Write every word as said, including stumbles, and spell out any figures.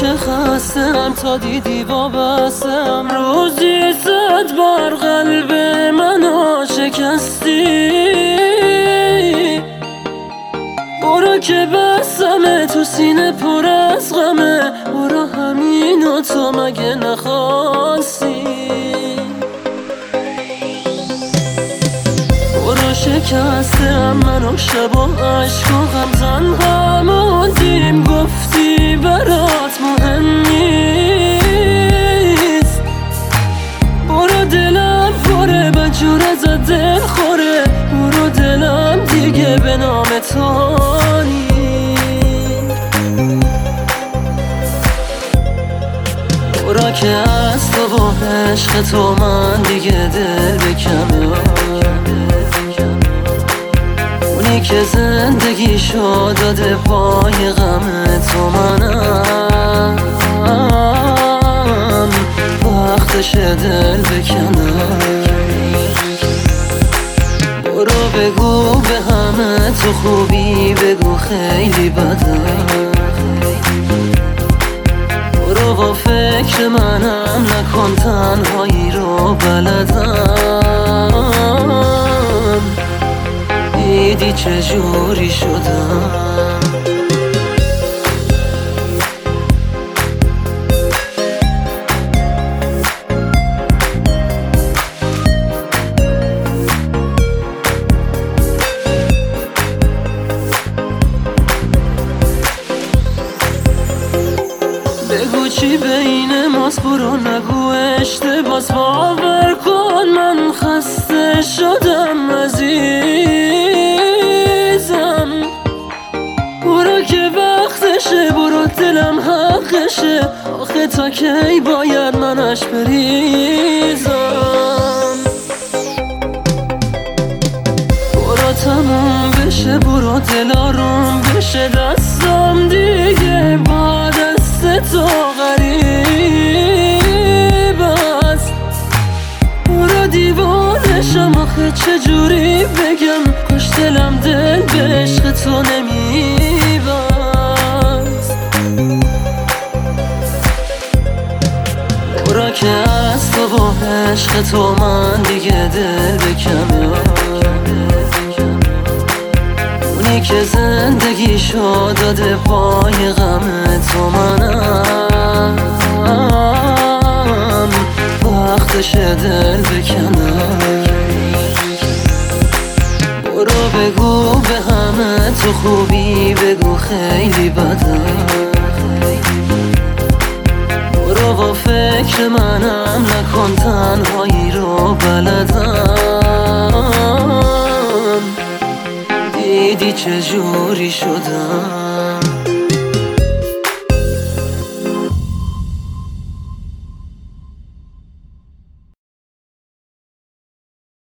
که خستم تا دیدی وابستم، روزی صد بار قلب منو شکستی. برو که بسمه تو سینه پر از غمه، برو همینو تو مگه نخواستی. برو شکستم منو شب و عشق و غم، تنها موندیم گفتی برات مهم نیست. برو دلم پره بجور ازت دل خوره، برو دلم دیگه به نام تو نیست. برو که از تو و عشق تو من دیگه دل بکمه، اونی که زندگی شو داده پای غم تو منم، وقتش دل بکنم. برو بگو به همه تو خوبی، بگو خیلی بدم. برو با فکر منم نکن تنهایی رو بلدم، دیدی چجوری شدم. بگو چی بین ماست، برو نگو اشتباس، باور کن من خسته شدم عزیزم. برو که وقتشه، برو دلم حقشه، آخه تا کی باید منش بریزم. برو تموم بشه، برو دل آروم بشه، دستم دیگه با دست تو غریب است. برو دیوانشم آخه چجوری بگم، کاش دلم دل به عشق تو نمیبست. برو که از تو و عشق تو من دیگه دل بکمه، اونی که زندگی شو داده پای غم تو منم، وقتش دل بکنم. برو بگو به همه تو خوبی، بگو خیلی بدم. برو با فکر منم نکن تنهایی رو بلدم، دیدی چجوری شدم.